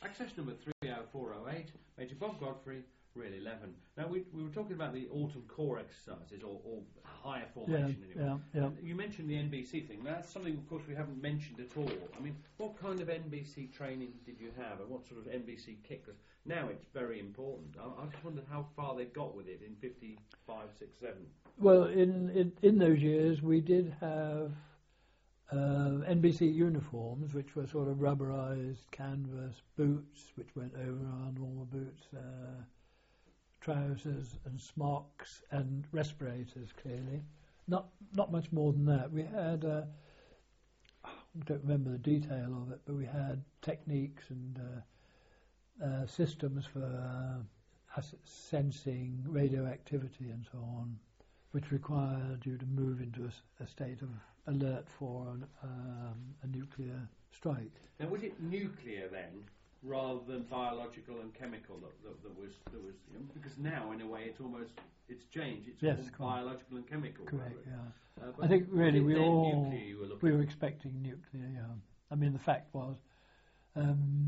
Access number 30408, Major Bob Godfrey, Real 11. Now, we were talking about the autumn corps exercises, or higher formation anyway. Yeah. You mentioned the NBC thing. Now, that's something, of course, we haven't mentioned at all. I mean, what kind of NBC training did you have, and what sort of NBC kit? Because now it's very important. I just wondered how far they got with it in 55, 6, 7. Well, in those years, we did have NBC uniforms, which were sort of rubberized canvas, boots, which went over our normal boots, trousers and smocks and respirators, clearly. Not much more than that. We had, I don't remember the detail of it, but we had techniques and systems for sensing radioactivity and so on, which required you to move into a state of alert for a nuclear strike. Now, was it nuclear then, rather than biological and chemical that was because now, in a way, it's changed. It's yes, more biological and chemical. Correct, yeah. I think really we were expecting nuclear, yeah. I mean, the fact was the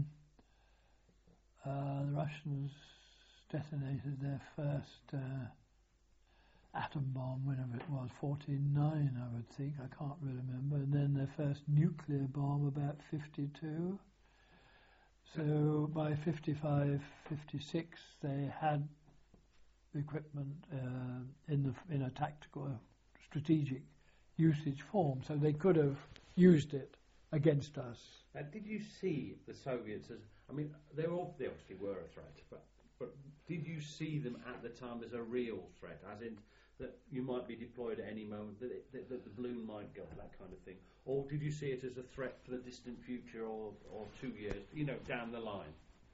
Russians detonated their first atom bomb, whenever it was, 49, I would think, I can't really remember, and then their first nuclear bomb about 52. So by 55, 56, they had the equipment in a tactical, strategic usage form, so they could have used it against us. Did you see the Soviets as, I mean, they obviously were a threat, but did you see them at the time as a real threat, as in that you might be deployed at any moment, that the balloon might go, that kind of thing? Or did you see it as a threat for the distant future or 2 years, down the line?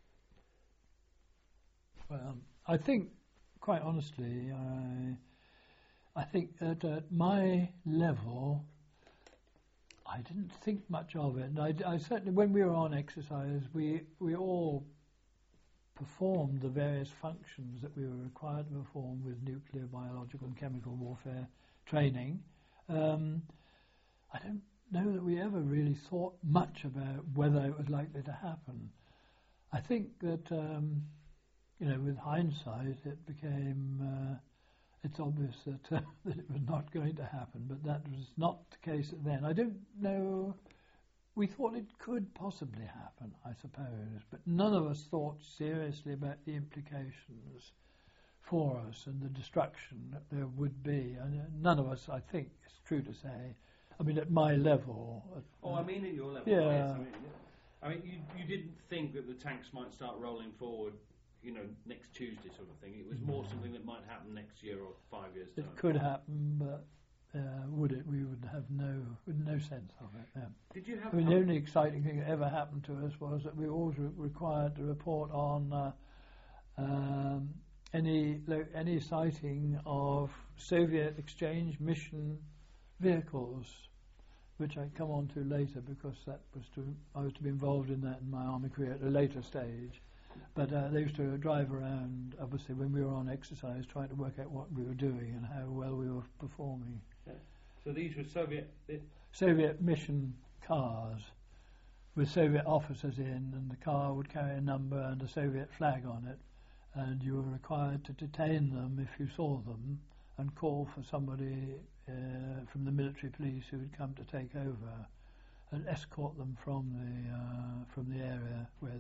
Well, I think, quite honestly, I think that at my level, I didn't think much of it. And I certainly, when we were on exercise, we all performed the various functions that we were required to perform with nuclear, biological and chemical warfare training. I don't know that we ever really thought much about whether it was likely to happen. I think that, with hindsight, it became, it's obvious that, that it was not going to happen, but that was not the case then. I don't know. We thought it could possibly happen, I suppose, but none of us thought seriously about the implications for us and the destruction that there would be. And none of us, I think, it's true to say, I mean, at my level. I mean at your level. Yeah. Yes, I mean, you didn't think that the tanks might start rolling forward, next Tuesday sort of thing. It was more something that might happen next year or 5 years' time. It could happen, but would it? We would have no sense of it. Yeah. Did you have? I mean, the only exciting thing that ever happened to us was that we were always required to report on any sighting of Soviet exchange mission vehicles, which I come on to later because I was to be involved in that in my army career at a later stage. But they used to drive around, obviously, when we were on exercise, trying to work out what we were doing and how well we were performing. Yeah. So these were Soviet mission cars with Soviet officers in, and the car would carry a number and a Soviet flag on it, and you were required to detain them if you saw them and call for somebody from the military police who would come to take over and escort them from the area where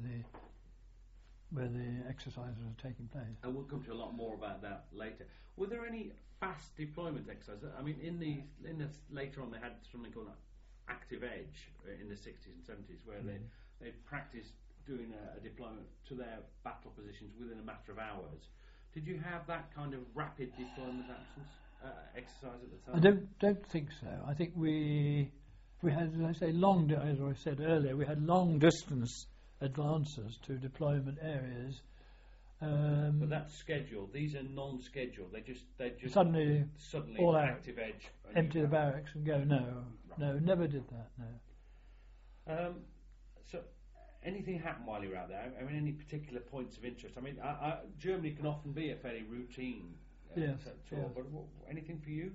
the exercises were taking place. And we'll come to a lot more about that later. Were there any fast deployment exercises? I mean, in the later on they had something called active edge in the 60s and 70s, where they practiced doing a deployment to their battle positions within a matter of hours. Did you have that kind of rapid deployment exercise at the time? I don't think so. I think we had, as I say, as I said earlier, we had long distance advances to deployment areas. But that's scheduled. These are non-scheduled. They just suddenly all active edge. Empty the barracks and go. No, right. No, never did that. No. So, anything happened while you were out there? I mean, any particular points of interest? I mean, Germany can often be a fairly routine tour. Yes. But anything for you?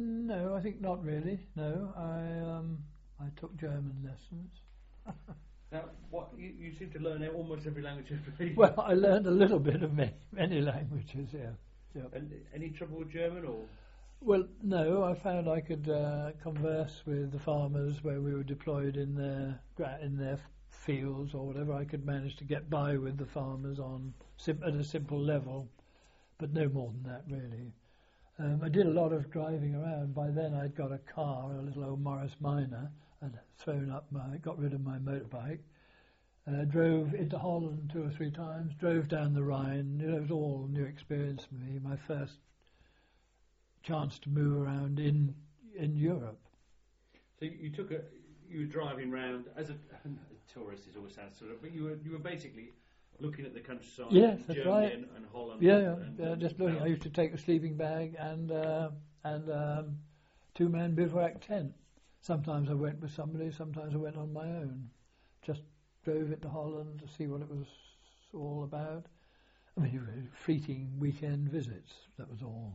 No, I think not really. No, I took German lessons. Now, you seem to learn almost every language. Well, I learned a little bit of many languages, yeah. Yep. And any trouble with German, or? Well, no, I found I could converse with the farmers where we were deployed in their fields or whatever. I could manage to get by with the farmers at a simple level, but no more than that, really. I did a lot of driving around. By then I'd got a car, a little old Morris Minor. I'd got rid of my motorbike, drove into Holland 2 or 3 times, drove down the Rhine. It was all a new experience for me, my first chance to move around in Europe. So you were driving around as a tourist. It always sounds sort of, but you were basically looking at the countryside. Yes, that's Germany right. And Holland. Yeah, just looking. I used to take a sleeping bag and 2-man bivouac tent. Sometimes I went with somebody, sometimes I went on my own. Just drove into Holland to see what it was all about. I mean, fleeting weekend visits, that was all.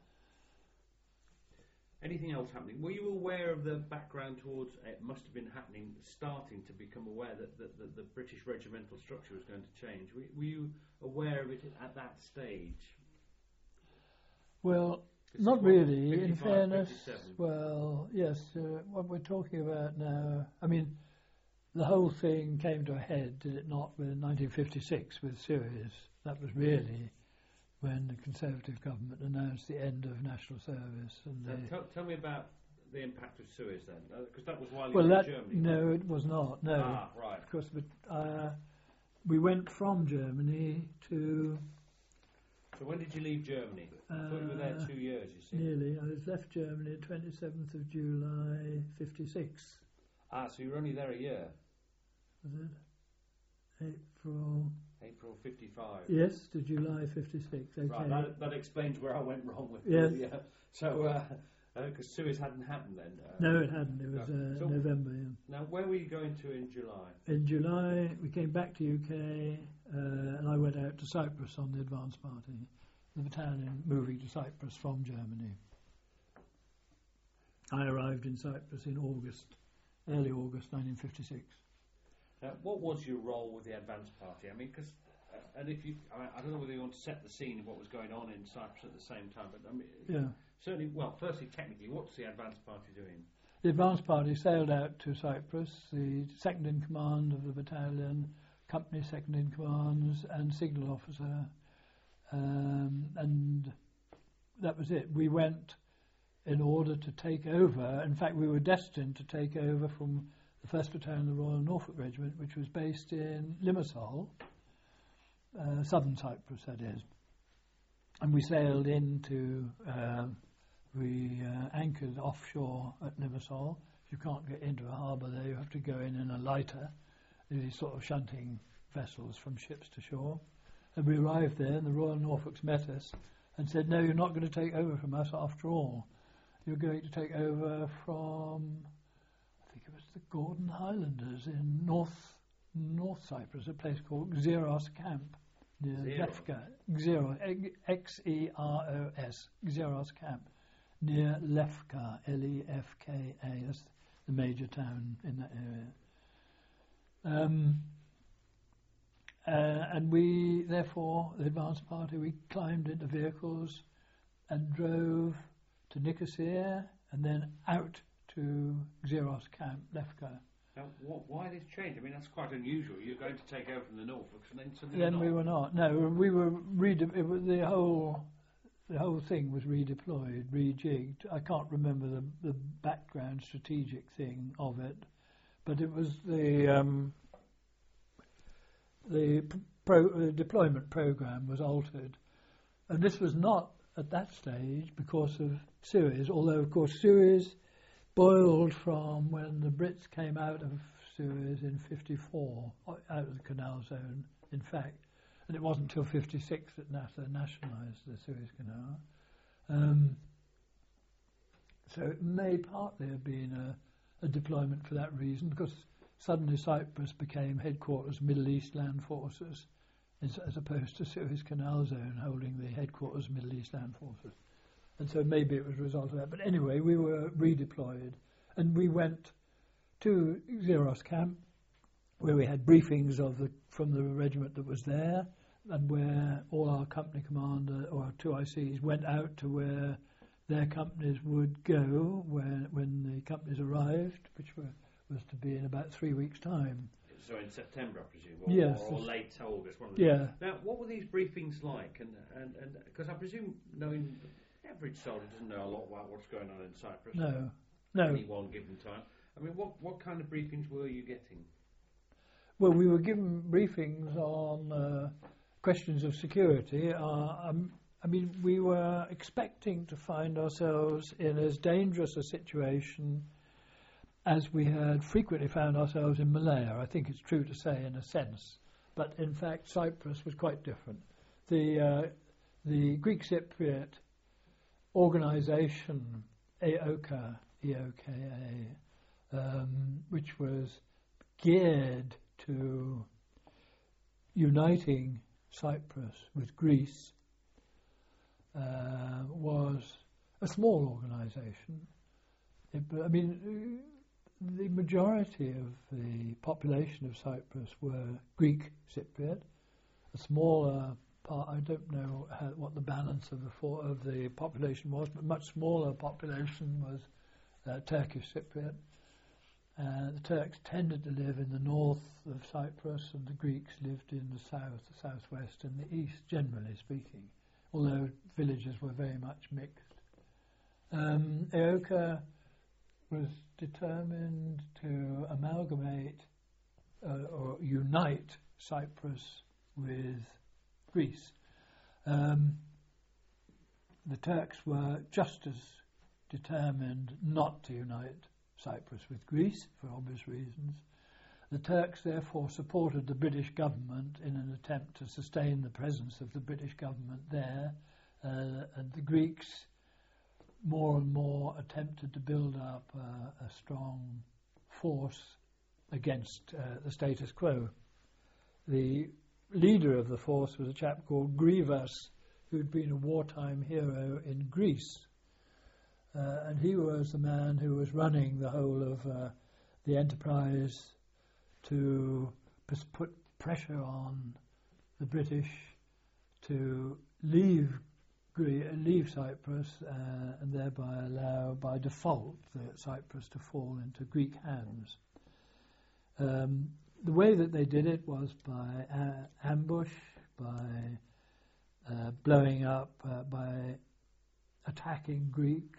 Anything else happening? Were you aware of the background towards it must have been happening, starting to become aware that the British regimental structure was going to change? Were you aware of it at that stage? Well, not really, 55, in fairness. 57. Well, yes, what we're talking about now, I mean, the whole thing came to a head, did it not, with 1956 with Suez. That was really when the Conservative government announced the end of national service. And tell me about the impact of Suez then, because that was while you well, were in Germany. No, it was not. No, right. Of course, but we went from Germany to. So when did you leave Germany? I thought you were there 2 years. You see. Nearly. I left Germany 27th of July '56. So you were only there a year. Was it? April 55. Yes, to July '56. Okay. Right, that explains where I went wrong with yes. Yeah. So, because Suez hadn't happened then. No, it hadn't. It was so November. Yeah. Now, where were you going to in July? In July, we came back to UK, and I went out to Cyprus on the Advance Party, the battalion moving to Cyprus from Germany. I arrived in Cyprus in early August 1956. Now, what was your role with the Advance Party? I mean, because, and if you, I don't know whether you want to set the scene of what was going on in Cyprus at the same time, but I mean, certainly, well, firstly, technically, what's the Advance Party doing? The Advance Party sailed out to Cyprus, the second in command of the battalion, company second in command, and signal officer, and that was it. We went in order to take over. In fact, we were destined to take over from the 1st Battalion of the Royal Norfolk Regiment, which was based in Limassol, southern Cyprus, that is. And we sailed we anchored offshore at Limassol. You can't get into a harbour there, you have to go in a lighter, these sort of shunting vessels from ships to shore. And we arrived there, and the Royal Norfolks met us and said, no, you're not going to take over from us after all. You're going to take over from, I think it was the Gordon Highlanders in North Cyprus, a place called Xeros Camp near Lefka. Xeros, Xeros, Xeros Camp near Lefka, Lefka. That's the major town in that area. And we, therefore, the Advance Party, we climbed into vehicles and drove to Nicosia and then out to Xeros Camp, Lefka. Now, why this change? I mean, that's quite unusual. You're going to take over from the Norfolks and then suddenly Then we were not. No, we were the whole thing was redeployed, rejigged. I can't remember the background strategic thing of it, but it was the deployment program was altered, and this was not at that stage because of Suez, although of course Suez boiled from when the Brits came out of Suez in 54, out of the Canal Zone, in fact, and it wasn't until 56 that NASA nationalised the Suez Canal. So it may partly have been a deployment for that reason, because suddenly Cyprus became headquarters Middle East Land Forces, as opposed to Suez Canal Zone holding the headquarters Middle East Land Forces. And so maybe it was a result of that. But anyway, we were redeployed, and we went to Xeros Camp, where we had briefings from the regiment that was there, and where all our company commander or our 2 ICs went out to where their companies would go when the companies arrived, which was to be in about 3 weeks' time. So in September, I presume, yes, or late August. Yeah. Now, what were these briefings like? And because I presume, knowing the average soldier doesn't know a lot about what's going on in Cyprus. No. At any one given time. I mean, what kind of briefings were you getting? Well, we were given briefings on questions of security. I mean, we were expecting to find ourselves in as dangerous a situation as we had frequently found ourselves in Malaya. I think it's true to say, in a sense. But in fact, Cyprus was quite different. The Greek Cypriot organisation, EOKA, which was geared to uniting Cyprus with Greece, was a small organisation. The majority of the population of Cyprus were Greek Cypriot. A smaller part, I don't know what the balance of the population was, but a much smaller population was Turkish Cypriot. The Turks tended to live in the north of Cyprus, and the Greeks lived in the south, the southwest, and the east, generally speaking, although villages were very much mixed. EOKA was determined to amalgamate or unite Cyprus with Greece. The Turks were just as determined not to unite Cyprus with Greece, for obvious reasons. The Turks therefore supported the British government in an attempt to sustain the presence of the British government there, and the Greeks more and more attempted to build up a strong force against the status quo. The leader of the force was a chap called Grivas, who'd been a wartime hero in Greece. And he was the man who was running the whole of the enterprise to put pressure on the British to leave Cyprus and thereby allow, by default, Cyprus to fall into Greek hands. The way that they did it was by ambush, by blowing up, by attacking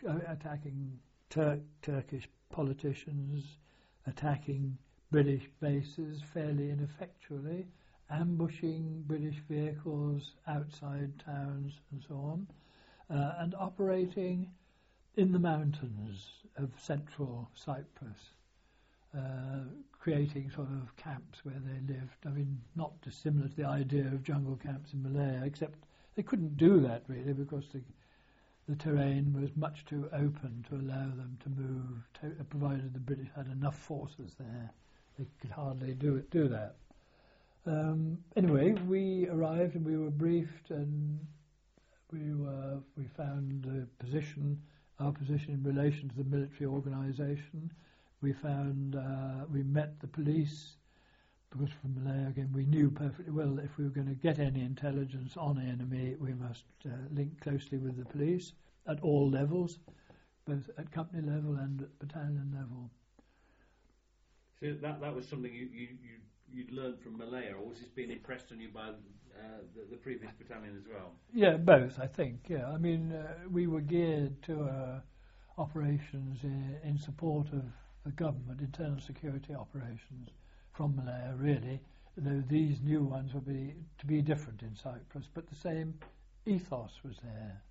Turkish politicians, attacking British bases fairly ineffectually, ambushing British vehicles outside towns and so on, and operating in the mountains of central Cyprus, creating sort of camps where they lived. I mean, not dissimilar to the idea of jungle camps in Malaya, except they couldn't do that really because the terrain was much too open to allow them to move, provided the British had enough forces there. They could hardly do that. Anyway, we arrived and we were briefed, and we found our position in relation to the military organisation. We met the police, because from Malaya again we knew perfectly well that if we were going to get any intelligence on an enemy, we must link closely with the police at all levels, both at company level and at battalion level. So that was something you'd learned from Malaya, or was this being impressed on you by the previous battalion as well? Yeah, both, I think. Yeah, I mean, we were geared to operations in support of the government, internal security operations from Malaya, really, though these new ones would be to be different in Cyprus, but the same ethos was there.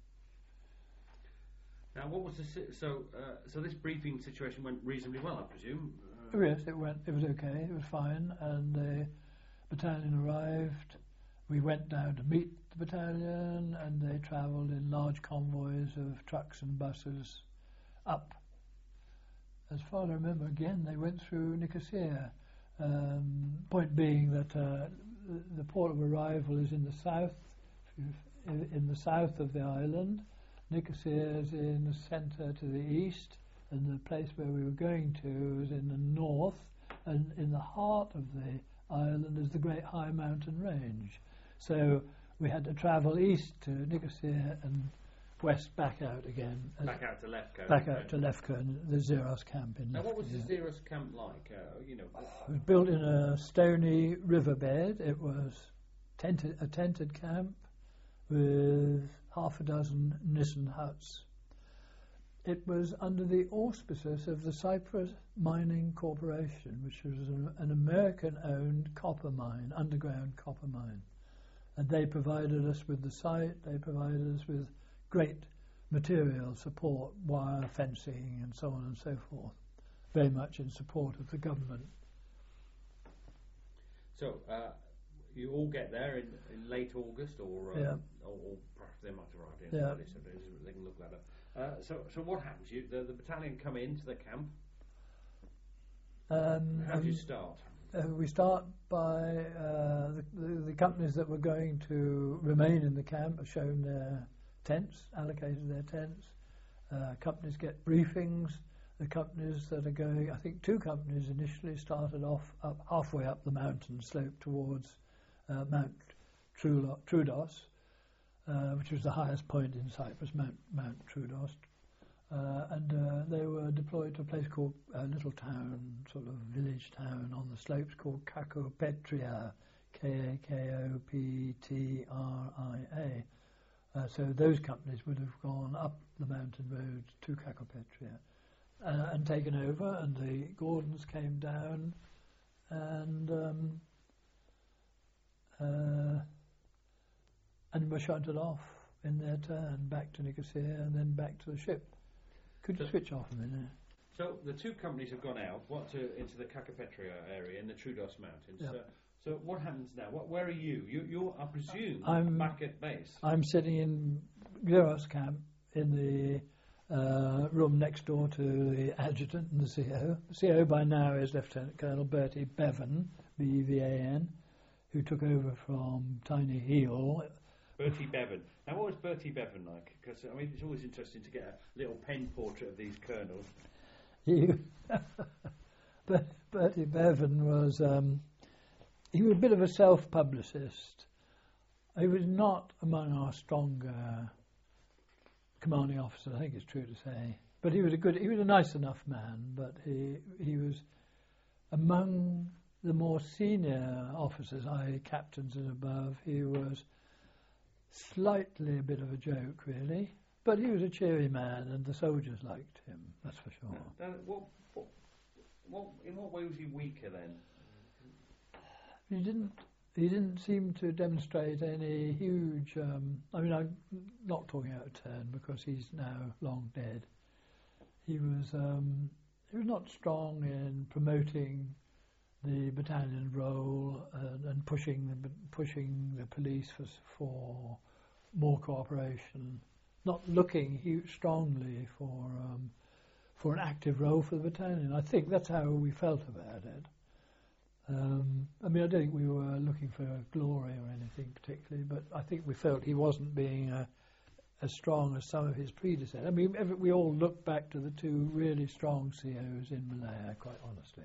Now, what was so this briefing situation went reasonably well, I presume? Yes, it was okay, it was fine, and the battalion arrived. We went down to meet the battalion, and they travelled in large convoys of trucks and buses up. As far as I remember, again, they went through Nicosia. Point being that the port of arrival is in the south of the island. Nicosia is in the centre to the east, and the place where we were going to is in the north, and in the heart of the island is the Great High Mountain Range. So we had to travel east to Nicosia and west back out again. Back out to Lefko. Back out to Lefko and the Zeros camp in Now, Lefko. what was the Zeros camp like? It was built in a stony riverbed. It was a tented camp with half a dozen Nissen huts. It was under the auspices of the Cyprus Mining Corporation, which was an American-owned copper mine, underground copper mine. And they provided us with the site, they provided us with great material support, wire fencing and so on and so forth, very much in support of the government. So you all get there in late August, or perhaps they might arrive in early, so they can look that up. So what happens? The battalion come into the camp. How do you start? We start by the companies that were going to remain in the camp are shown their tents, allocated their tents. Companies get briefings. The companies that are going, I think 2 companies initially started off halfway up the mountain slope towards Mount Troodos, which was the highest point in Cyprus, Mount Troodos. And they were deployed to a place called a little town, sort of village town on the slopes called Kakopetria, Kakopetria. So those companies would have gone up the mountain road to Kakopetria and taken over, and the Gordons came down and were shunted off in their turn back to Nicosia and then back to the ship. Could you switch off a minute? So the 2 companies have gone out into the Kakopetria area in the Troodos Mountains. Yep. So what happens now? Where are you? You're, I presume, back at base. I'm sitting in Zeros camp in the room next door to the adjutant and the CO. The CO by now is Lieutenant Colonel Bertie Bevan, B-E-V-A-N, who took over from Tiny Heel. Bertie Bevan. Now, what was Bertie Bevan like? Because, I mean, it's always interesting to get a little pen portrait of these colonels. Bertie Bevan was... he was a bit of a self-publicist. He was not among our stronger commanding officers, I think it's true to say. But he was a nice enough man, but he was among the more senior officers, i.e. captains and above. He was slightly a bit of a joke, really. But he was a cheery man, and the soldiers liked him, that's for sure. In what way was he weaker then? He didn't seem to demonstrate any huge... I mean, I'm not talking out of turn because he's now long dead. He was not strong in promoting the battalion role and pushing the police for more cooperation. Not looking strongly for an active role for the battalion. I think that's how we felt about it. I mean, I don't think we were looking for glory or anything particularly, but I think we felt he wasn't being as strong as some of his predecessors. I mean, we all look back to the 2 really strong COs in Malaya, quite honestly.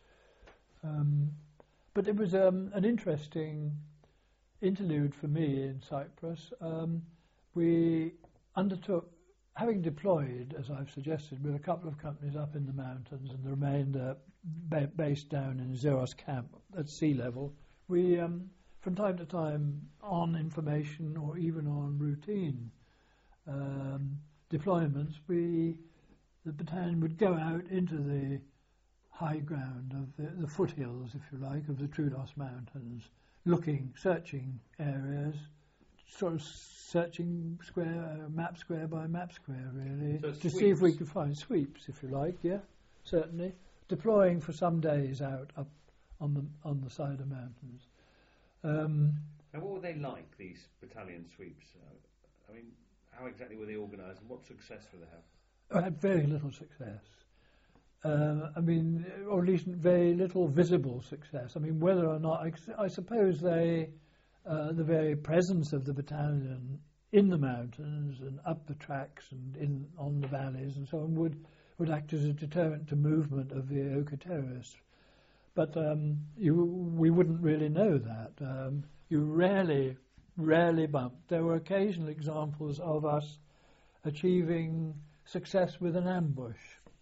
But it was an interesting interlude for me in Cyprus. We undertook, having deployed, as I've suggested, with a couple of companies up in the mountains and the remainder based down in Zeros camp at sea level, we, from time to time, on information or even on routine deployments, the battalion would go out into the high ground of the foothills, if you like, of the Troodos Mountains, searching areas, sort of searching map square by map square, really, so to see if we could find sweeps, if you like, yeah, certainly. Deploying for some days out up on the side of mountains. Now, what were they like, these battalion sweeps? I mean, how exactly were they organised and what success did they have? I had very little success. I mean, or at least very little visible success. I mean, whether or not, I suppose the very presence of the battalion in the mountains and up the tracks and on the valleys and so on would act as a deterrent to movement of the Oka terrorists. but we wouldn't really know that. You rarely bumped. There were occasional examples of us achieving success with an ambush.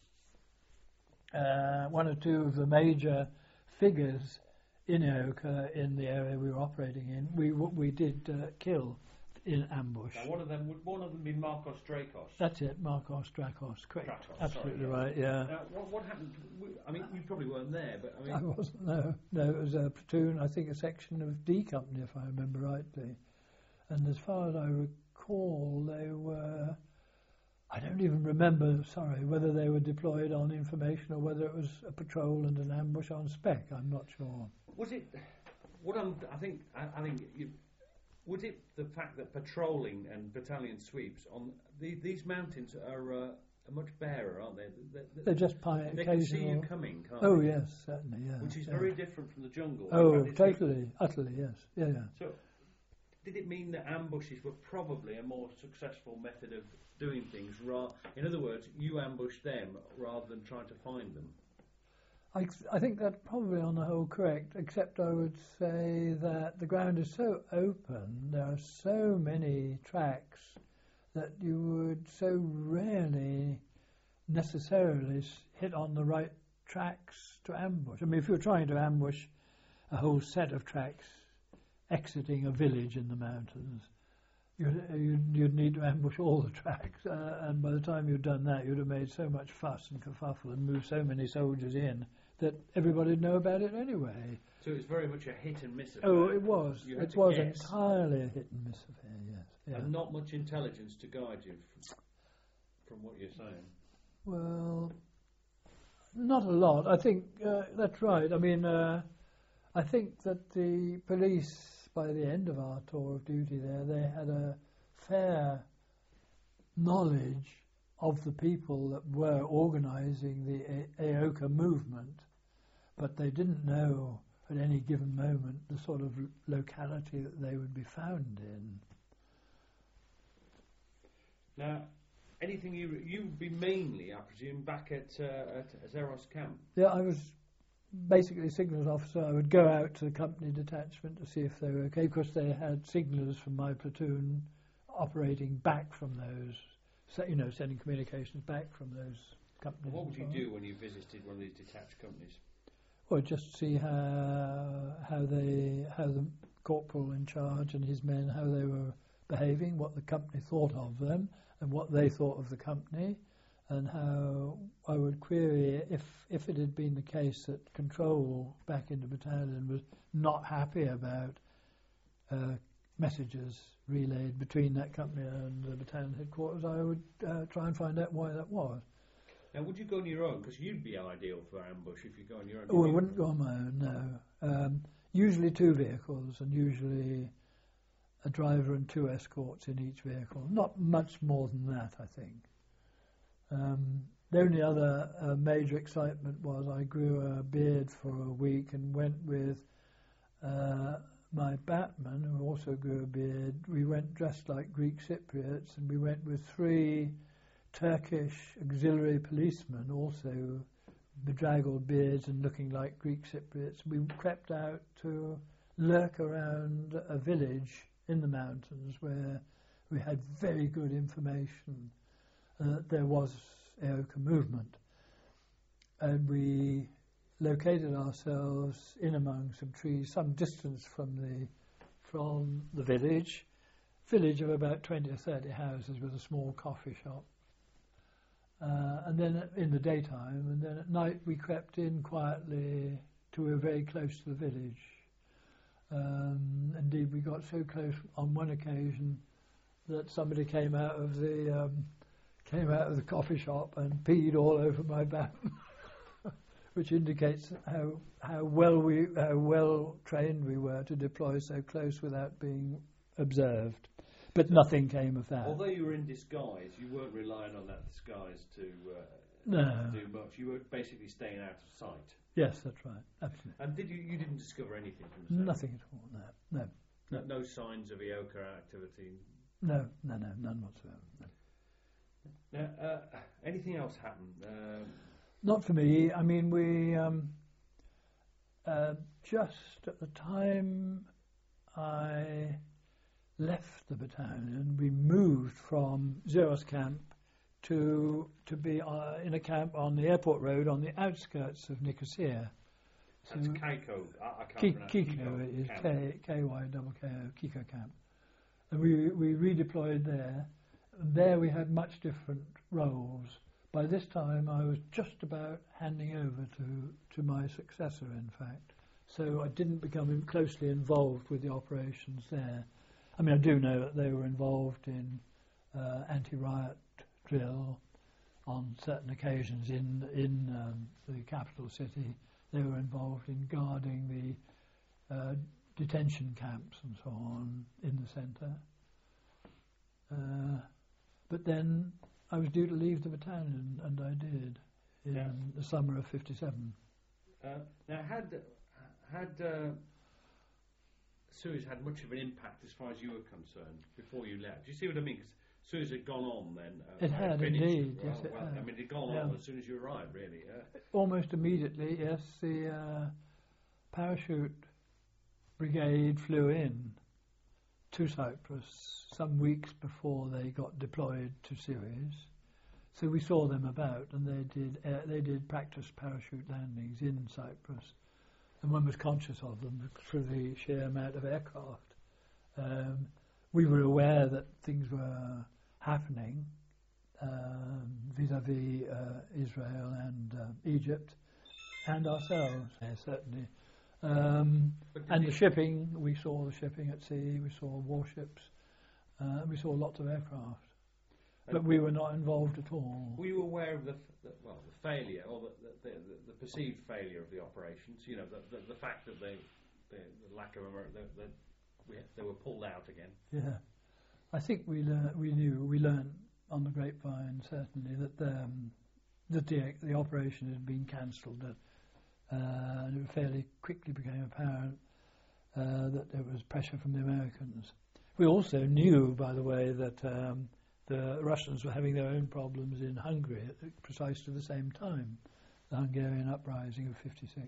One or two of the major figures in Eoka, in the area we were operating in, we did kill in ambush. Now would one of them be Marcos Drakos? That's it, Marcos Drakos, correct. Drakos, absolutely sorry, right, yeah. Now, what happened? I mean, you probably weren't there, but I mean... I wasn't, no, it was a platoon, I think a section of D Company, if I remember rightly. And as far as I recall, they were... I don't even remember, whether they were deployed on information or whether it was a patrol and an ambush on spec. I'm not sure. Was it? I think was it the fact that patrolling and battalion sweeps on these mountains are much barer, aren't they? They're just occasional. They can see you coming, can't they? They? Yes, certainly, yeah. Which is very different from the jungle. Oh, totally, utterly, yes, yeah. So, did it mean that ambushes were probably a more successful method of doing things? In other words, you ambushed them rather than trying to find them? I think that's probably on the whole correct, except I would say that the ground is so open, there are so many tracks that you would so rarely necessarily hit on the right tracks to ambush. I mean, if you're trying to ambush a whole set of tracks exiting a village in the mountains, you'd need to ambush all the tracks, and by the time you'd done that, you'd have made so much fuss and kerfuffle and moved so many soldiers in that everybody would know about it anyway. So it was very much a hit and miss affair. Oh, it was. It was entirely a hit and miss affair, yes. Yeah. And not much intelligence to guide you from what you're saying. Well, not a lot. I think that's right. I mean, I think that the police, by the end of our tour of duty there, they had a fair knowledge of the people that were organising the Eoka movement, but they didn't know at any given moment the sort of locality that they would be found in. Now, anything you would be mainly, I presume, back at Zeros camp? Yeah, I was basically signals officer. I would go out to the company detachment to see if they were okay, because they had signallers from my platoon operating back from those, sending communications back from those companies. What would you do when you visited one of these detached companies? Well, just see how the corporal in charge and his men, how they were behaving, what the company thought of them, and what they thought of the company, and how I would query if it had been the case that control back in the battalion was not happy about messages relayed between that company and the battalion headquarters. I would try and find out why that was. Now, would you go on your own? Because you'd be ideal for ambush if you go on your own. Oh, I wouldn't go on my own, no. Usually 2 vehicles, and usually a driver and 2 escorts in each vehicle. Not much more than that, I think. The only other major excitement was I grew a beard for a week and went with my batman, who also grew a beard. We went dressed like Greek Cypriots, and we went with 3 Turkish auxiliary policemen, also bedraggled beards and looking like Greek Cypriots. We crept out to lurk around a village in the mountains where we had very good information that there was Eoka movement, and we located ourselves in among some trees, some distance from the village of about 20 or 30 houses with a small coffee shop. And then in the daytime, and then at night we crept in quietly to a very close to the village. Indeed, we got so close on one occasion that somebody came out of the coffee shop and peed all over my back, which indicates how well trained we were to deploy so close without being observed. But nothing came of that. Although you were in disguise, you weren't relying on that disguise to do much. You were basically staying out of sight. Yes, that's right. Absolutely. And you didn't discover anything from the Nothing at all. No. No signs of Eoka activity. No, none whatsoever. No. Now, anything else happened? Not for me. I mean, just at the time I left the battalion, we moved from Zeros camp to be in a camp on the airport road on the outskirts of Nicosia. That's So Keiko. I can't pronounce Kiko, it is camp. K-Y-K-K-O, Kiko camp. And we redeployed there. There we had much different roles. By this time I was just about handing over to my successor, in fact. So I didn't become closely involved with the operations there. I mean, I do know that they were involved in anti-riot drill on certain occasions in the capital city. They were involved in guarding the detention camps and so on in the centre. But then I was due to leave the battalion, and I did in the summer of '57. Now, had Suez had much of an impact as far as you were concerned before you left? Do you see what I mean? 'Cause Suez had gone on then. It had finished. indeed. Well, Yes, it had. I mean, it had gone on as soon as you arrived, really. Almost immediately, yes. The parachute brigade flew in to Cyprus some weeks before they got deployed to Suez. So we saw them about, and they did practice parachute landings in Cyprus, and one was conscious of them through the sheer amount of aircraft. We were aware that things were happening vis-à-vis Israel and Egypt, and ourselves, certainly. And the shipping, we saw the shipping at sea, we saw warships, we saw lots of aircraft. But we were not involved at all. Were you aware of the failure, or the perceived failure of the operations? You know, the fact that the lack of they were pulled out again. Yeah, I think we learned on the grapevine certainly that the operation had been cancelled. And it fairly quickly became apparent that there was pressure from the Americans. We also knew, by the way, that the Russians were having their own problems in Hungary at precisely the same time, the Hungarian uprising of '56.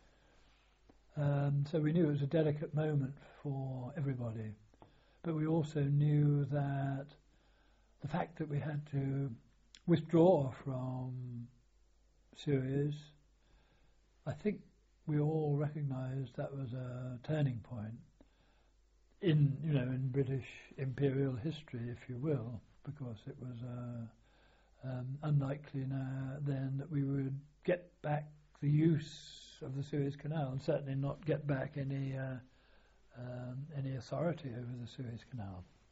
So we knew it was a delicate moment for everybody. But we also knew that the fact that we had to withdraw from Suez, I think we all recognised that was a turning point in British imperial history, if you will, because it was unlikely then that we would get back the use of the Suez Canal, and certainly not get back any authority over the Suez Canal.